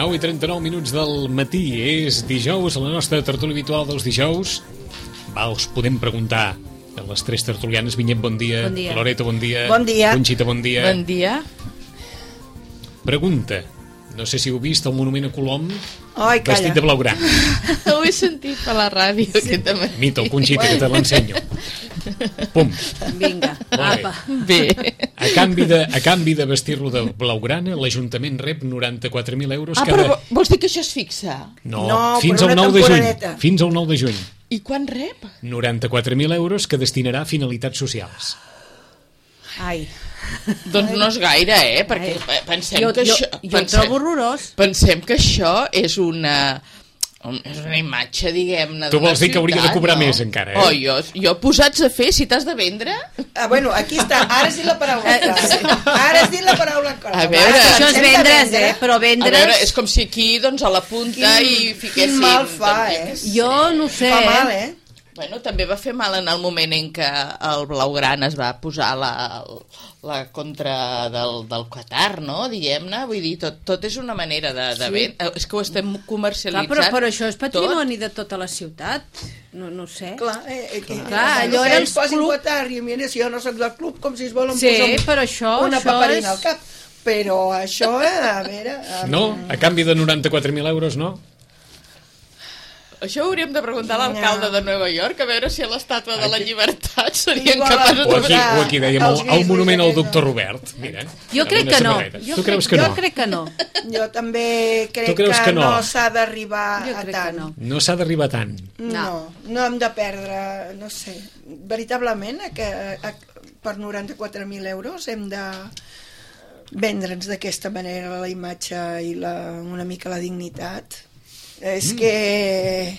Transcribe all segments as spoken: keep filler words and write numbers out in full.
nou i trenta-nou minuts del matí. És dijous, la nostra tertúlia habitual dels dijous. Va, us podem preguntar a les tres tertulianes. Vinyet, bon dia. Bon dia. Loreto, bon dia. Bon dia. Conxita, bon dia. Bon dia. Pregunta. No sé si heu vist el monument a Colom. Ai, calla. Vestit de blaugrana. Ho he sentit per la ràdio sí. aquest matí. Mito, Conxita, que te l'ensenyo. Pum. Vinga, apa. Bé. A canvi de, a canvi de vestir-lo de blaugrana, l'Ajuntament rep noranta-quatre mil euros Ah, cada... però vols dir que això es fixa? No, No, fins per al una nou de juny. temporadeta. Fins al nou de juny. I quan rep? noranta-quatre mil euros que destinarà a finalitats socials. Ai. Doncs no és gaire, eh? Perquè Ai. pensem Jo, que jo, això... jo ho trobo horrorós. Pensem que això és una... un- és una imatge, diguem-ne, Tu d'una vols dir que hauria de ciutat, cobrar no? més, encara, eh? Oh, jo, jo posats a fer, si t'has de vendre... Ah, bueno, aquí està, ara has dit la paraula clara. Ara has dit la paraula clara. A veure, Això és Hem de vendre's, vendre. eh? Però A veure, vendre's... és com si aquí, doncs, a la punta Quin- i fiquéssim... quin mal fa, doncs, eh? Jo no ho sé, Fa mal, eh? eh? Bueno, també va fer mal en el moment en què el Blaugrana es va posar la, la contra del, del Qatar, no? Diguem-ne, vull dir, tot, tot és una manera de, de Sí. vendre. És que ho estem Clar, comercialitzant. però, però això és patrimoni de tota la ciutat. No, no ho sé. Clar, eh, eh, eh, Clar, eh, allò que era ells els posin club- Qatar i mira, si jo no soc del club, com si es volen Sí, posar un, però això, una això paperina és... al cap. Però això, eh, a veure... eh, No? A canvi de noranta-quatre mil euros, no? Això ho hauríem de preguntar a l'alcalde No. de Nova York, a veure si a l'estàtua de la Aquí- llibertat serien Igual capaços O de... aquí, o aquí dèiem el, Els el grisos monument al aquell, doctor no. Robert. Mira, Jo amb crec una que no. samarreta. Jo Tu crec, creus que jo no? crec que no. Jo també crec Tu creus que, que no? no s'ha d'arribar Jo a crec tant. que no. No s'ha d'arribar tant. No, no hem de perdre, no sé, veritablement a que, a, per noranta-quatre mil euros hem de vendre'ns d'aquesta manera la imatge i la, una mica la dignitat. És Mm. que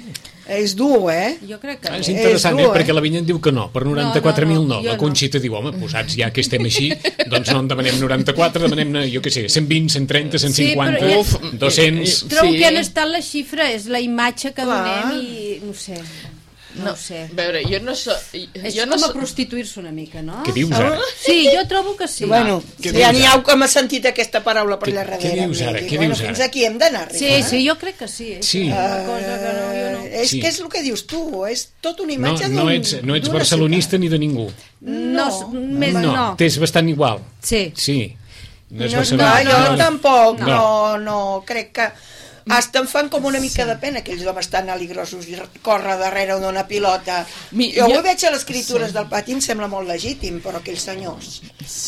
és dur, eh? Jo crec que Ah, no. és interessant, dur, eh? eh? Perquè la Vinyet diu que no, per noranta-quatre mil no. no, jo La no. Conxita diu, home, posats ja que estem així, doncs no en demanem noranta-quatre, demanem, jo què sé, cent vint, cent trenta, cent cinquanta, però ja- uf, dos-cents... Trobo Sí. que han estat la xifra, és la imatge que Clar. donem i no ho sé. No, ho sé. A veure, jo no soc... És Jo com no a soc... prostituir-se una mica, no? Què dius ara? Sí, jo trobo que sí. Bueno, Què ja dius n'hi ara? ha que m'ha sentit aquesta paraula per Què- allà què darrere. dius ara? Dic, Què bueno, dius ara? fins aquí hem d'anar Sí, arribar. sí, jo crec que sí. És Sí. una cosa que no, jo no. Eh, és Sí. que és el que dius tu, és tot una No, imatge no d'un- ets, no ets d'una barcelonista ni de ningú. No, No, més No, no. t'és bastant igual. Sí. Sí. No és No, no, barcelonista. jo no. tampoc, No. no, no, crec que hasta em fan com una mica de pena aquells homes tan aligrosos i córrer darrere d'una pilota. Mi- jo, jo- ho veig a les escritures del pati, em sembla molt legítim, però aquells senyors,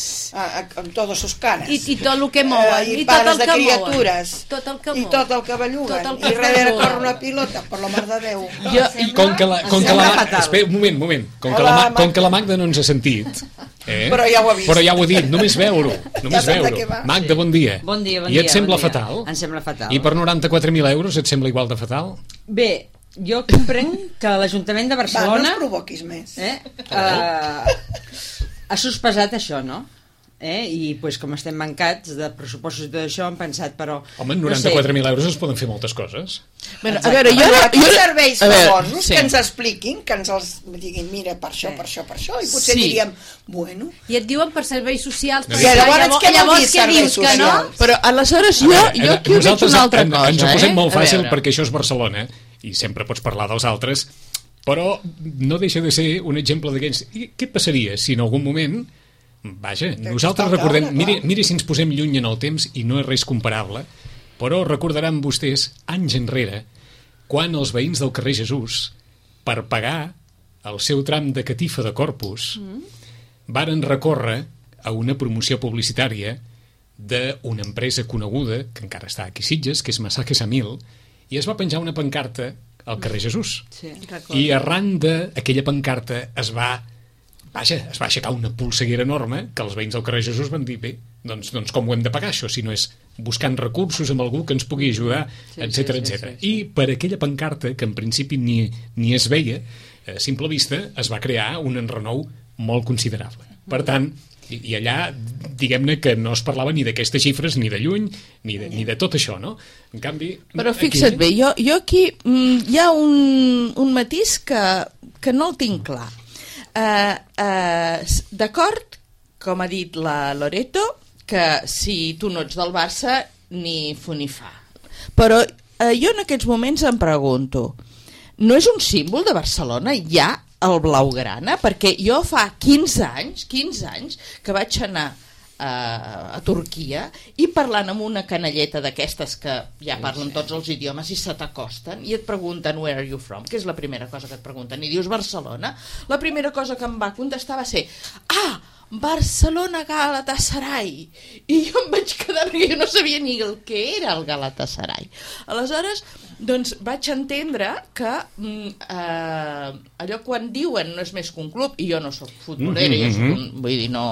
a, a, amb totes sus cares. I, I tot el que mouen. Eh, I, i tot pares el de que criatures. mouen. Tot el que I mouen. tot el que belluguen. Tot el que I darrere belluga. corre una pilota, per la mar de Déu. Jo- I com que la, com que sembla la, fatal. espera, un moment, un moment. Com que, Hola, la, Ma- Magda. com que la Magda no ens ha sentit, eh? Però ja ho ha vist. Però ja ho ha dit, només veure-ho. Només sap de veure-ho. què va. Magda, bon dia. Bon dia, bon I dia. et sembla bon dia. fatal? Em sembla fatal. I per noranta-quatre mil euros et sembla igual de fatal? Bé, jo comprenc que l'Ajuntament de Va, no Barcelona ens provoquis més. eh, eh, ha sospesat això, no? Eh? I pues, com estem mancats de pressupostos i tot això, hem pensat, però... Home, amb noranta-quatre mil euros es poden fer moltes coses. Bueno, a veure, jo... Però no- aquí jo... serveis a veure, famosos sí. que ens expliquin, que ens els diguin, mira, per això, per això, per això, i potser Sí. diríem, bueno, I et diuen per serveis socials. I Però llavors llavors, què vol llavors dir què serveis dius, que no? socials? Però aleshores jo, A veure, jo aquí ho veig nosaltres una altra en, cosa, ens ho posem eh? molt A fàcil veure. perquè això és Barcelona i sempre pots parlar dels altres, però no deixa de ser un exemple d'aquells. I què passaria si en algun moment, vaja, nosaltres està recordem, clar, miri, clar. miri si ens posem lluny en el temps i no és res comparable, però recordaran vostès anys enrere quan els veïns del carrer Jesús, per pagar el seu tram de catifa de Corpus, varen recórrer a una promoció publicitària d'una empresa coneguda, que encara està aquí a Sitges, que és Masaje Samil, i es va penjar una pancarta al carrer Jesús. Sí. I arran d'aquella pancarta es va, vaja, es va aixecar una polseguera enorme que els veïns del carrer Jesús van dir, bé, doncs, doncs com ho hem de pagar això, si no és buscant recursos amb algú que ens pugui ajudar, Sí, etcètera, sí, sí, etcètera. sí, sí. I per aquella pancarta, que en principi ni, ni es veia, a simple vista, es va crear un enrenou molt considerable. Per tant, i, i allà, diguem-ne que no es parlava ni d'aquestes xifres, ni de lluny, ni de, ni de tot això, no? En canvi... Però aquí- fixa't bé, jo, jo aquí mm, hi ha un, un matís que, que no el tinc clar. Uh, uh, D'acord, com ha dit la Loreto, que si tu no ets del Barça, ni fu ni fa. Però eh, jo en aquests moments em pregunto, no és un símbol de Barcelona ja el blaugrana? Perquè jo fa quinze anys, quinze anys que vaig anar a, a Turquia i parlant amb una canalleta d'aquestes que ja parlen tots els idiomes i se t'acosten i et pregunten where are you from, que és la primera cosa que et pregunten, i dius Barcelona, la primera cosa que em va contestar va ser ah, Barcelona Galatasaray, i jo em vaig quedar perquè jo no sabia ni el que era el Galatasaray. Aleshores doncs vaig entendre que eh, allò quan diuen no és més que un club, i jo no soc futbolera, mm-hmm. jo soc un, vull dir, no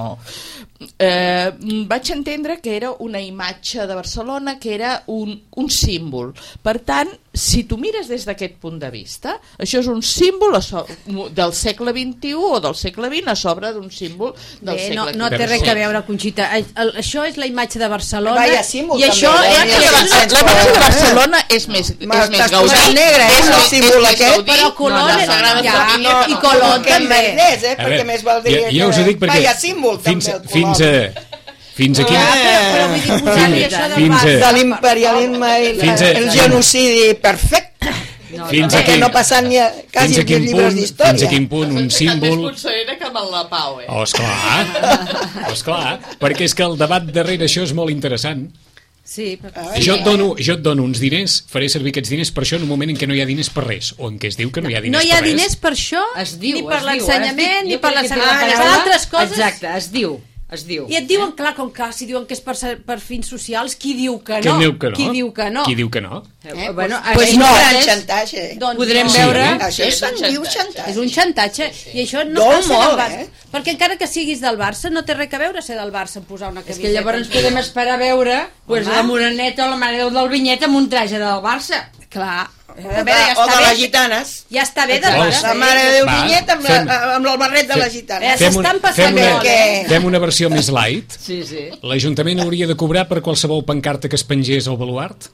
eh, vaig entendre que era una imatge de Barcelona, que era un, un símbol. Per tant, si tu mires des d'aquest punt de vista, això és un símbol a so del segle vint-i-u o del segle vint a sobre d'un símbol del Bé, segle no, vint. no té res a veure, Conxita. El, el, això és la imatge de Barcelona. Vaya símbol, i això també, és, eh? La, la imatge de Barcelona és més, és més gaudí. Negre, és el símbol aquest. Però Colón no, no, no, no, ja, no, no, i Colón que també. Més, eh? A Perquè veure, més valdria jo, jo us ho dic que perquè vaya símbol fins, també el fins a fins aquí Ja, però, però vull dir, posar-li Fins- això del fins a- Barça. de l'imperialisme i la, Fins a- el genocidi perfecte. No, fins no. aquí Que no passen ni a, quasi fins a ni quin llibres punt d'història. fins a quin punt un Més símbol potserera que amb el Lapau, eh? oh, esclar, esclar, perquè és que el debat darrere això és molt interessant. Sí, però... Ai, Jo et, dono, jo et dono uns diners, faré servir aquests diners per això en un moment en què no hi ha diners per res, o en què es diu que no hi ha diners No hi ha per res. diners per això, Es diu, ni per es diu, l'ensenyament, es diu. ni Jo per la crec que té sanitat, la per paraula- altres coses. Exacte, es diu, es diu. I et diuen, clar, com que si diuen que és per, ser- per fins socials, qui diu que Qui no? diu que no? Qui diu que no? Qui diu que no? Eh, bueno, Pues això no, és- gran xantatge. Doncs podrem no. veure... Sí. Això és se'n un diu xantatge. xantatge. És un xantatge, i això no Dol cal ser molt, del Barça. eh? Perquè encara que siguis del Barça, no té res a veure ser del Barça en posar una És camiseta. que llavors podem esperar a veure pues, Home. la Moreneta o la Mare del Vinyet amb un traje del Barça. Clar. A O veure, de, ja o està de les bé. gitanes. Ja està bé del Vols? Barça. La Mare de Déu Va, Vinyet amb, fem- la, amb el barret de les Eh, gitanes. Fem una, s'estan passant fem, una, molt, eh? fem una versió més light. Sí, sí. L'Ajuntament hauria de cobrar per qualsevol pancarta que es pengés al baluart?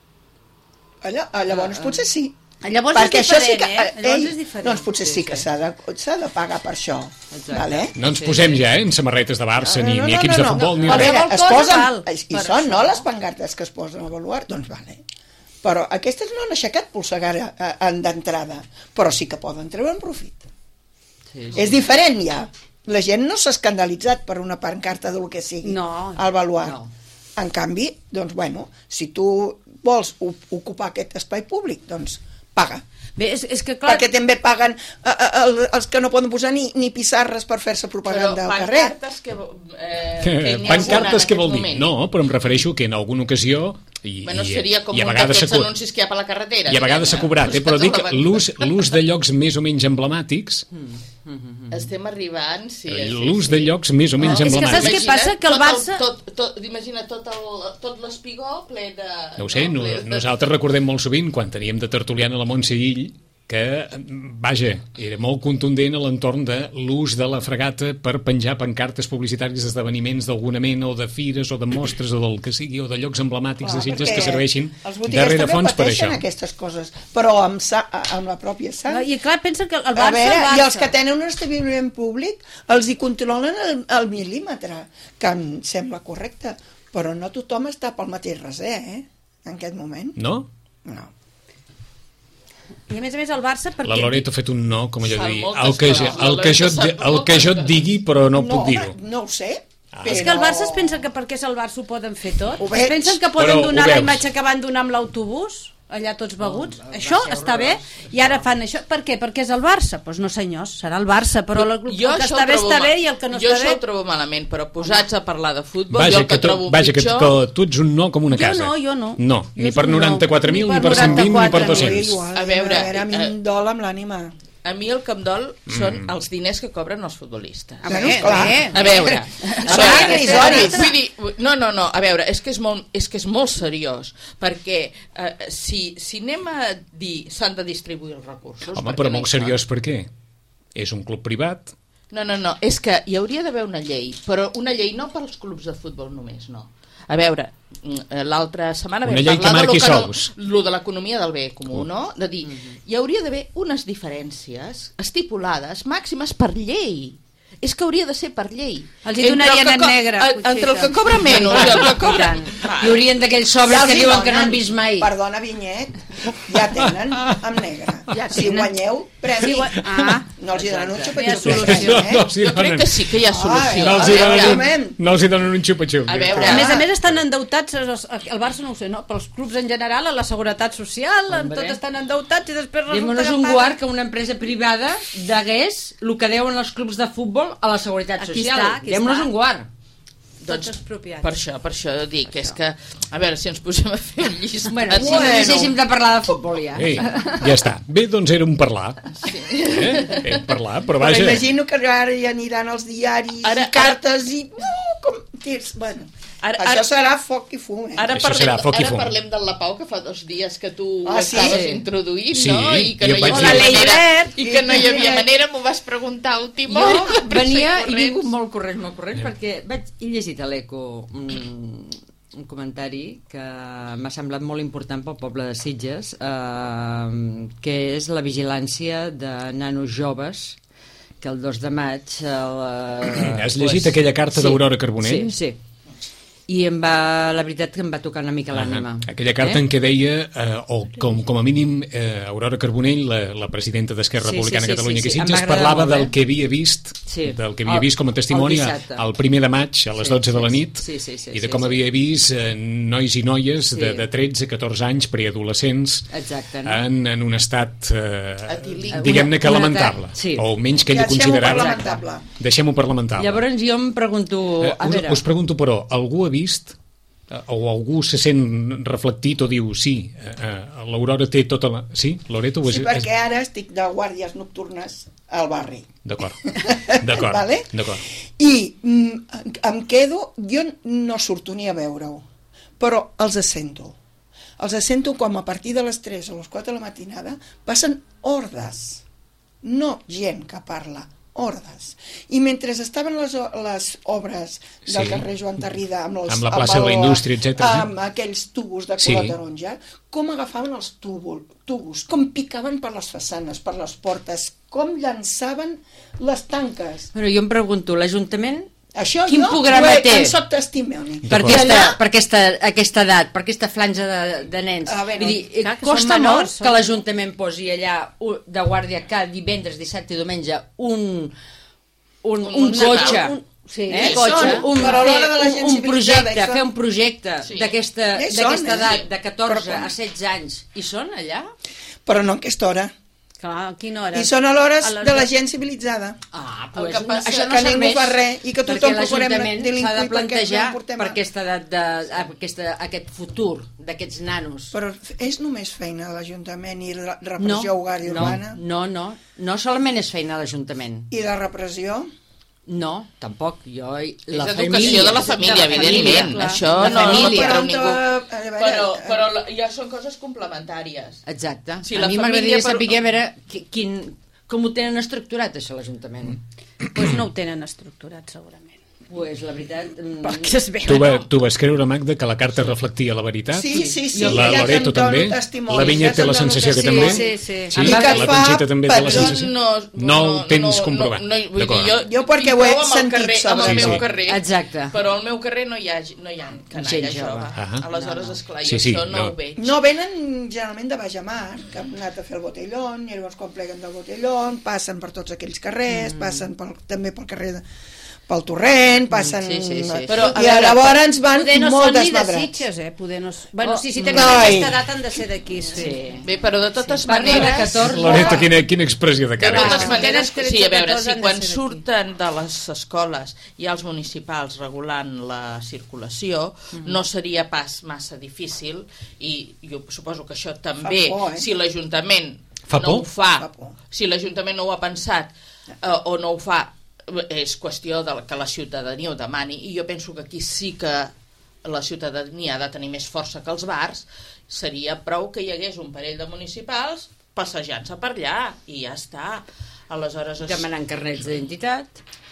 Allà, ah, llavors potser sí. Llavors Perquè és això sí diferent, que, eh? Llavors ell, és diferent. doncs potser sí que s'ha de, s'ha de pagar per això. Exacte. Vale? No ens posem ja, eh, en samarretes de Barça, ni, ni equips de futbol, ni A res. veure, es Qualsevol cosa posen, val i per són, això. no, les pancartes que es posen al baluart? Doncs vale. Però aquestes no han aixecat polsegara eh, d'entrada, però sí que poden treure'n profit. Sí, sí. És diferent ja. La gent no s'ha escandalitzat per una pancarta del que sigui No, al baluart. no. En canvi, doncs, bueno, si tu vols o- ocupar aquest espai públic, doncs paga. Bé, és, és que clar... Perquè també paguen eh, eh, el- els que no poden posar ni, ni pissarres per fer-se propaganda al carrer. pancartes que... Eh, que n'hi ha Pancartes alguna què en vol aquest dir? moment. No, però em refereixo que en alguna ocasió i, Bueno, i, seria com i a un vegades s'ha d'aquests co- anuncis que hi ha per la carretera. i a vegades s'ha diguem-ne. cobrat, eh? però dic Doncs l'ús l'ús de llocs més o menys emblemàtics, Estem arribant, sí. sí, l'ús sí. de llocs més o menys És que saps emblemàtics. què passa? Que el tot Barça- Tot, tot, imagina tot el- tot l'espigó ple de... No ho sé, no, ple de- nosaltres recordem molt sovint, quan teníem de tertuliana la Montse Guill, que, vaja, era molt contundent a l'entorn de l'ús de la fregata per penjar pancartes publicitàries d'esdeveniments d'alguna mena, o de fires, o de mostres, o del que sigui, o de llocs emblemàtics de Sitges que serveixin els botiguers de rerefons també per això. pateixen aquestes coses, però amb, sa, amb la pròpia sang. I clar, pensa que el A Barça... veure, el Barça... i els que tenen un establiment públic els hi controlen el, el mil·límetre, que em sembla correcte, però no tothom està pel mateix raser, eh? En aquest moment. No? No. I a més a més el Barça... Perquè... La Loreto ha fet un no, com allò de dir, Fan moltes el que, jo, coses. el, que jo, et di- el que jo et digui, però no, puc dir-ho. No ho sé. Ah. Però... És que el Barça es pensa que perquè és el Barça ho poden fer tot. Ho Es veig. pensen que poden Però ho donar la veus. imatge que van donar amb l'autobús, allà tots beguts. Això està bé, i ara fan això. Per què? Perquè és el Barça? Doncs pues no senyors, serà el Barça, però el, el Jo que això està ho bé trobo està ma- bé i el que no jo està això bé... ho trobo malament, però posats a parlar de futbol, Vaja, jo el que, que, tu, trobo vaja que, pitjor... que tu ets un no com una Jo casa. no, jo no. No, Jo ni soc per un no. noranta-quatre mil, Ni ni per per cent vint, ni per noranta-quatre mil. dos-cents. Igual, A veure, a, veure, a mi eh, em dol amb l'ànima. A mi el que em dol són Mm. els diners que cobren els futbolistes. Ah, Bueno, bé, clar. bé. A veure, a Són veure, irrisoris. vull dir, no, no, no, a veure, és que és molt, és que és molt seriós, perquè eh, si, si anem a dir s'han de distribuir els recursos... Home, perquè però no molt hi són. seriós, per què? És un club privat. No, no, no, és que hi hauria d'haver una llei, però una llei no per als clubs de futbol només, no. A veure, mm, l'altra setmana Una vam llei que parlar de lo, marqui que no, sous. lo de l'economia del bé comú, no? De dir, hi hauria d'haver unes diferències estipulades màximes per llei. és que hauria de ser per llei. Els hi donarien en negre, Entre el que cobra menys i el que cobra... Hi haurien d'aquells sobres Ja que els hi diuen que no donen. han vist mai. Perdona, Vinyet, ja tenen en negre. Ja Si tenen. guanyeu, premi. Si gua- Ah. No els hi donen un Hi ha xupa-xup. solució. eh? No, els hi Jo crec donen- que sí que hi ha solució. no els hi A veure, donen, home. no els hi donen un xupa-xup. A veure, A més a més estan endeutats, els- el Barça no ho sé, no? Pels clubs en general, a la seguretat social, en Hombre. tot estan endeutats i després resulta Diguem-nos que un paguen. guard que una empresa privada degués el que deuen els clubs de futbol a la seguretat Aquí social. està, aquí Diguem-nos està. un guard. Tots expropiats. Per això, per això dic, és que... A veure, si ens posem a fer un llistat... Bueno, si Bueno. no deixéssim de parlar de futbol ja. Ei, ja està. Bé, doncs era un parlar. Sí. Eh? Era un parlar, però Però vaja... imagino que ara ja aniran els diaris Ara- i cartes i... Uh, com tirs. Bueno, Ara- això ara- serà foc i fum, eh? Ara Això parlem, serà foc i ara fum. parlem del Lapau, que fa dos dies que tu Ah, ah, sí? estaves Sí. introduint, Sí, no? I que i no em hi vaig havia dir- La manera, Leibert. i que no hi havia manera, m'ho vas preguntar a última Jo hora. de venia pressa i corrents. vinc molt corrents, molt corrents, perquè vaig, he llegit a l'Eco un, un comentari que m'ha semblat molt important pel poble de Sitges, eh, que és la vigilància de nanos joves, que el dos de maig... El, Has llegit aquella carta d'Aurora Carbonell? Sí, sí. I em va, la veritat que em va tocar una mica l'ànima. Ah, aquella carta eh? en què deia, eh, o com, com a mínim, eh, Aurora Carbonell, la, la presidenta d'Esquerra Sí, Republicana sí, sí, Catalunya sí, que sí. Em Sitges, va agradar parlava molt, del eh? que havia vist, Sí. del que havia El- vist com a testimoni el a- dissabte. el primer de maig a les Sí, dotze de la sí, nit sí, sí, sí, i de sí, com sí. havia vist eh, nois i noies de, Sí. de tretze a catorze anys, preadolescents, Exacte, no? en, en un estat, eh, Etílic. diguem-ne que Una- una lamentable, ta- sí. o menys que ell ho Deixem-ho per considerava. lamentable. Deixem-ho per lamentable. Llavors jo em pregunto... Eh, A us, veure, us pregunto, però, algú ha vist eh, o algú se sent reflectit o diu sí, eh, eh, l'Aurora té tota la... Sí, Loreto? Ho és, Sí, perquè ara estic de guàrdies nocturnes al barri. D'acord, d'acord, Vale? d'acord. I mm, em quedo... Jo no surto ni a veure-ho, però els sento. Els sento com a partir de les tres o les quatre de la matinada passen hordes, no gent que parla, hordes. I mentre estaven les, o- les obres del Sí. carrer Joan Tarrida amb, els, Amb la plaça de la Indústria, etcètera, amb aquells tubos de Sí. color taronja, com agafaven els tubos, tubos, com picaven per les façanes, per les portes, com llançaven les tanques. Però jo em pregunto, l'Ajuntament Això Quin jo programa ho he- té? en soc testimoni. per D'acord. aquesta, Allà- per aquesta, aquesta edat, per aquesta franja de, de nens. A veure, Vull dir, eh, clar, que són costa menors, molt són- que l'Ajuntament posi allà u- de guàrdia cada divendres, dissabte i diumenge un, un, un, Un cotxe. un- sí, eh? hi cotxe, són, un, però a l'hora de la fer gent un, un civilitzada, projecte, hi són. fer un projecte Sí. d'aquesta Ja hi són, d'aquesta eh? edat, Sí. de catorze Però- a setze anys. I són allà? Però no a aquesta hora. Clar, a quina hora? I són a l'hores A les de la deu. gent civilitzada. Ah, El pues, que passa això no que ningú serveix, fa res i que perquè tothom procurem l'Ajuntament delinquir s'ha de perquè plantejar no portem per a- aquesta edat de, aquesta, aquest futur d'aquests nanos. Però és només feina de l'Ajuntament i la no, repressió horària no, urbana? no, no, no solament és feina de l'Ajuntament. I de repressió? No, tampoc. Jo, la És educació família, de la família, evidentment. clar. Això La no, no família. ho treu Però, ningú. a veure, Però, eh, però la- ja són coses complementàries. Exacte. Si a la mi família, m'agradaria però- saber a veure qui- quin, com ho tenen estructurat, això, l'Ajuntament. Pues no ho tenen estructurat, segurament. Pues la veritat... mm, Perquè es veu. Tu, va, tu vas creure, Magda, que la carta reflectia la veritat? Sí, sí, sí. La ja Loreto te'n dono també? testimonis, La Vinyet ja té te'n la dono sensació que testimonis. també? Sí, sí. Sí? I que La fa Conxita també té la petjons. sensació? No, No ho tens comprovat. No, no, vull dir, D'acord. jo, Jo perquè tinc ho he prou amb el sentit carrer, sobre amb el Sí, meu sí. carrer. Exacte. Però al meu carrer no hi ha, no hi ha canalla Gent jove. jove. Ahà. Aleshores, No, no. esclar, jo Sí, sí, això no, no. ho veig. No venen generalment de Bajamar, que han anat a fer el botellón, i llavors quan pleguen del botellón passen per tots aquells carrers, mm. passen pel, també pel carrer de, pel torrent, passen... sí, sí, sí. Però, a I veure, llavors van Poder no molt són ni de desmadrats. Sitges, eh? Poder no... Bueno, Oh, sí, si tenen ai. aquesta edat han de ser d'aquí, sí. Sí. Bé, però de totes Sí. Parla de maneres... catorze. Loreto, quina, quina expressió de De cara. totes Ah. maneres, Tenen sí, a veure, catorze si han de quan ser d'aquí. surten de les escoles hi ha els municipals regulant la circulació, Mm. no seria pas massa difícil, i jo suposo que això també, por, eh? si l'Ajuntament Fa no por? ho fa, Fa por. si l'Ajuntament no ho ha pensat eh, o no ho fa, és qüestió de que la ciutadania ho demani, i jo penso que aquí sí que la ciutadania ha de tenir més força que els bars. Seria prou que hi hagués un parell de municipals passejant-se per allà i ja està. Aleshores es... Demanant carnets d'identitat.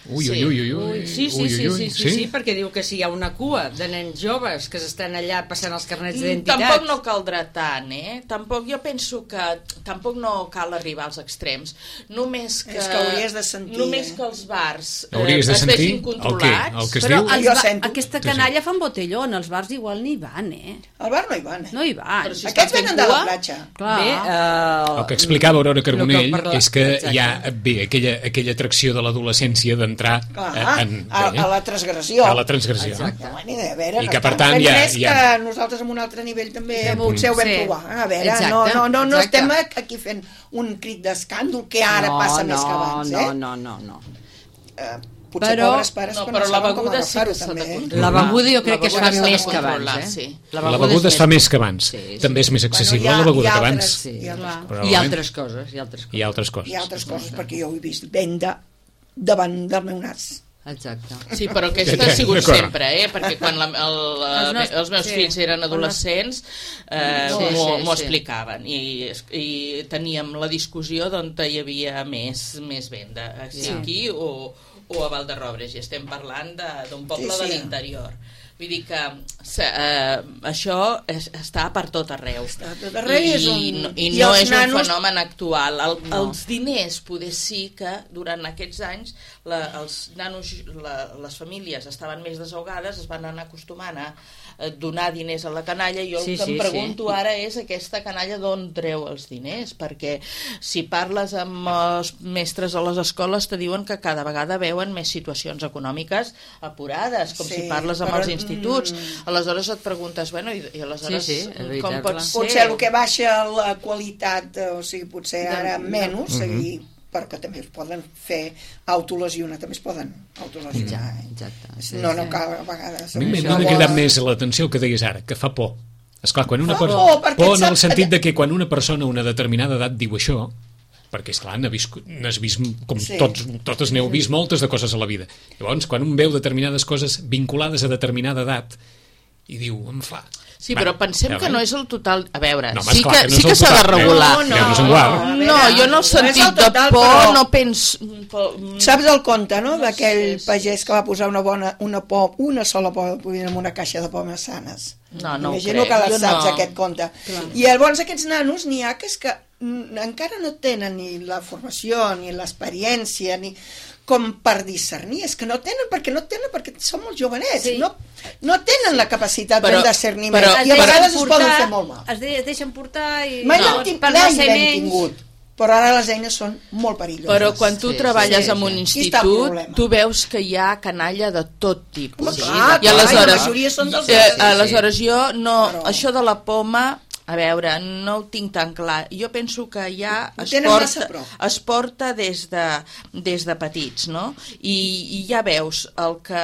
Ui, ui, Sí. ui, ui, ui. Ui, sí, sí, Ui, sí, ui, sí, ui. sí, sí, perquè diu que si hi ha una cua de nens joves que s'estan allà passant els carnets d'identitat... Tampoc no caldrà tant, eh? Tampoc, jo penso que tampoc no cal arribar als extrems. Només que... És que hauries de sentir, Només eh? que els bars eh, Hauries de es sentir vegin el què? controlats... El que es Però diu... els Jo ba- sento. aquesta Sí, sí. canalla fan botellón, els bars igual ni hi van, eh? Al bar no hi van, eh? No hi van. Però si Aquests estan fent venen de la cua, platja. Clar. Bé, eh, El que explicava Aurora Carbonell no cal parlar- és que Exacte. hi ha, bé, aquella, aquella atracció de l'adolescència d'entrar Clar, en, a, bé, a la transgressió. a la transgressió. Exacte. Bueno, i a veure, I no que, per estan tant, fent hi ha- res hi ha- que nosaltres en un altre nivell també Ja potser ho vam sí. provar. A veure, Exacte, no, no, no, no exacte. estem aquí fent un crit d'escàndol que ara no, passa no, més que abans, no, eh? no, no, no. Eh, potser Però- pobres pares No, que però la saben com beguda sí agafar-ho, que s'ha de també, eh? controlar. La beguda jo crec La que es fa beguda s'ha de més que abans, controlar, eh? sí. La beguda es fa més que abans. Sí, sí. També és més accessible Bueno, hi ha- la beguda hi ha que abans. altres- Sí. hi ha altres- I Probablement. altres coses, i altres coses. Hi ha altres coses. Hi ha altres coses, perquè jo ho he vist venda davant del meu nas. Exacte. Sí, però aquesta ha sigut D'acord. sempre, eh? Perquè quan la, el, Els els, nos- els meus sí. fills eren adolescents eh, Sí, m'ho sí, m'ho sí. explicaven i, i teníem la discussió d'on hi havia més, més venda, si Ja. aquí o, o a Valderrobres, i estem parlant de- d'un poble Sí, sí. de l'interior. Vull dir que se, eh, això es, està per tot arreu. Està a tot arreu i és un- I, no, i i no els és nanos- un fenomen actual. El, No. Els diners, poder sí que durant aquests anys la, els nanos, la, les famílies estaven més desahogades, es van anar acostumant a eh, donar diners a la canalla, i jo el Sí, que sí, em pregunto sí. ara és aquesta canalla d'on treu els diners, perquè si parles amb els mestres a les escoles te diuen que cada vegada veuen més situacions econòmiques apurades, com Sí, si parles amb però, els instituts, mm. aleshores et preguntes, bueno, i, i aleshores Sí, sí, és com veritable. pot ser? Potser el que baixa la qualitat, eh, o sigui, potser ara De- menys, seguir, perquè també es poden fer autolesionar, també es poden autolesionar. eh? Exacte. Sí, No, no sí. cal a vegades. A mi Això m'ha vol- cridat més l'atenció el que deies ara, que fa por. Esclar, quan una Fa per... por, perquè por en el saps- sentit de que quan una persona a una determinada edat diu això, perquè, esclar, n'ha viscut- n'has vist, com Sí. tots, totes n'heu vist moltes de coses a la vida. Llavors, quan un veu determinades coses vinculades a determinada edat, i diu, em fa... Sí, Va, però pensem ja que va. no és el total... A veure, No, home, sí esclar, que, que no sí és que el s'ha de total, eh? regular. No, no, Llavors, un guard. a veure, No, jo no el no és sentit el total, de por, però- no penso... Saps el conte, no?, No d'aquell sé, sí. pagès que va posar una bona una pom, una sola poma en una caixa de pomes sanes. No, no ho Imagino crec, que la jo saps, no. aquest conte. I llavors aquests nanos n'hi ha que és que mm, encara no tenen ni la formació, ni l'experiència, ni com per discernir, és que no tenen, perquè no tenen, perquè són molt jovenets, Sí. no, no tenen la capacitat Però- de discerniment, però- i a però- vegades es poden fer molt mal. Es, de, es deixen portar i... Mai No. l'han tin- per no mai ser l'hem menys. tingut, però ara les eines són molt perilloses. Però quan tu Sí, treballes sí, en sí. un Aquí està el institut, problema. tu veus que hi ha canalla de tot tipus. Home, clar, I clar, aleshores, la majoria són dels eh, grans. aleshores jo no... Però- Això de la poma... A veure, no ho tinc tan clar. Jo penso que ja Ho es tenen massa a porta, prop. es porta des de, des de petits, no? I, I ja veus el que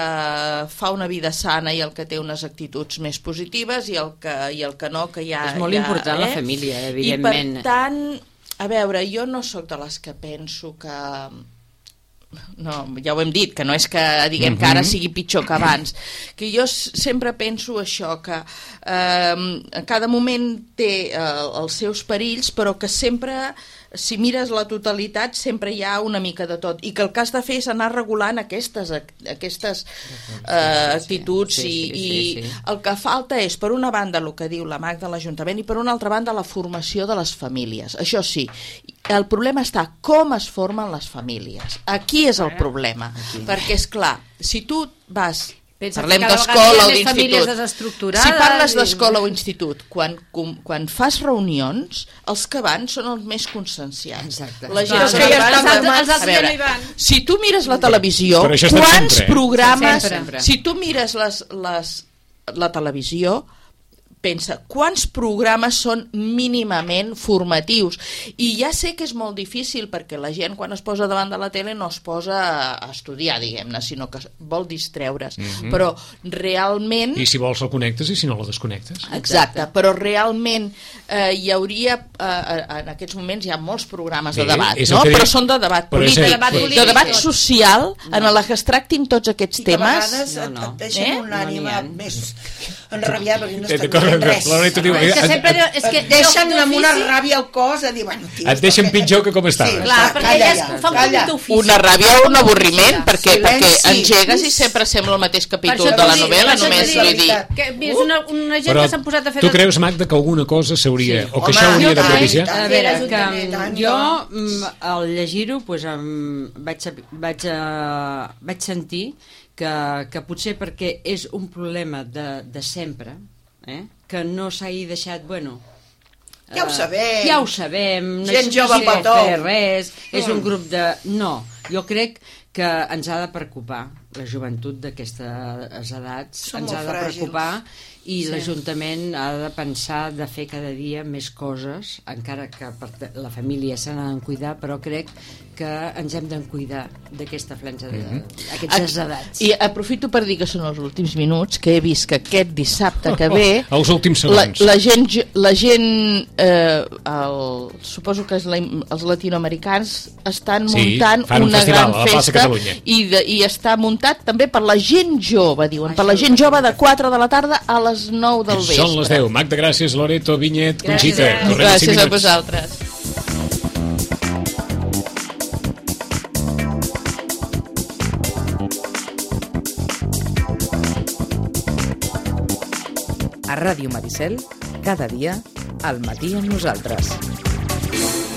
fa una vida sana i el que té unes actituds més positives i el que, i el que no, que ja... És molt ja, important la família, evidentment. I per tant, a veure, jo no sóc de les que penso que... No, ja ho hem dit, que no és que diguem que ara sigui pitjor que abans, que jo s- sempre penso això, que eh, cada moment té eh, els seus perills, però que sempre, si mires la totalitat, sempre hi ha una mica de tot, i que el que has de fer és anar regulant aquestes, ac- aquestes eh, actituds, Sí, sí, i, sí, i sí. el que falta és, per una banda, el que diu la M A C de l'Ajuntament, i per una altra banda, la formació de les famílies. Això sí, el problema està com es formen les famílies. Aquí és el problema. Perquè, és clar, si tu vas... Pensa Parlem que cada vegada d'escola hi ha o més famílies d'institut. desestructurades Si parles i- d'escola o institut, quan, com, quan fas reunions, els que van són els més conscienciats. Exacte. La gent Clar, que que ja van- estan a formats. Els altres veure, ja no hi van. si tu mires la televisió, Però això ha estat quants sempre, eh? programes... Sempre. Si tu mires les, les, la televisió, pensa, quants programes són mínimament formatius? I ja sé que és molt difícil, perquè la gent quan es posa davant de la tele no es posa a estudiar, diguem-ne, sinó que vol distreure's. Mhm. Però realment... I si vols la connectes i si no la desconnectes. Exacte, però realment eh, hi hauria, eh, en aquests moments hi ha molts programes Bé, de debat, és el no? que però dic. són de debat Però és polític, el- de debat debat, polític. de debat social, en la que es tractin tots aquests I que a temes. vegades No, et, no. et deixen Eh? un No n'hi ànima ha. més enrabiada perquè no Eh, estan d'acord, sent res. Loreto diu, És que et, sempre... et, És que Et deixen amb una d'ofici- ràbia al cos a dir, bueno, tio... et deixen pitjor que com estava. Sí, Clar, perquè calla ella ja, fa un calla. petit ofici. Una ràbia o un avorriment, perquè, perquè Silenci. engegues i sempre sembla el mateix capítol Per això de la t'ho dic, novel·la, per això només t'ho li dic. dic... Que és una, una gent Però que s'han posat a fer... tu creus, Magda, que alguna cosa s'hauria... Sí. o que Home, això hauria jo de crec- propiciar? tant, A veure, era que ajuntamet, tant, jo que- mm, al llegir-ho pues, em, vaig, sap- vaig, uh, vaig sentir que, que potser perquè és un problema de, de sempre, eh? Que no s'hagi deixat, bueno... Ja ho eh, sabem. Ja ho sabem. No Gent és- jove no sé petó. fer res, és Mm. un grup de... No, jo crec que ens ha de preocupar la joventut d'aquestes edats, Són ens molt ha de fràgils. preocupar i Sí. l'Ajuntament ha de pensar de fer cada dia més coses, encara que per te- la família se n'ha de cuidar, però crec que ens hem de cuidar d'aquesta franja d'aquestes edats. I aprofito per dir que són els últims minuts, que he vist que aquest dissabte que ve... Oh, oh, els últims la, segons. la gent, jo- la gent eh, el, suposo que és la, els latinoamericans estan Sí, muntant fan un una festival gran a la plaça festa Catalunya. i, de, i està muntat també per la gent jove, diuen, per la Això gent és jove de quatre de la tarda a les nou del vespre. Són les deu. Magda, gràcies. Loreto, Vinyet, Gràcies. Conxita. Tornem en cinc Gràcies a minuts. vosaltres. A Ràdio Maricel, cada dia, al matí amb nosaltres.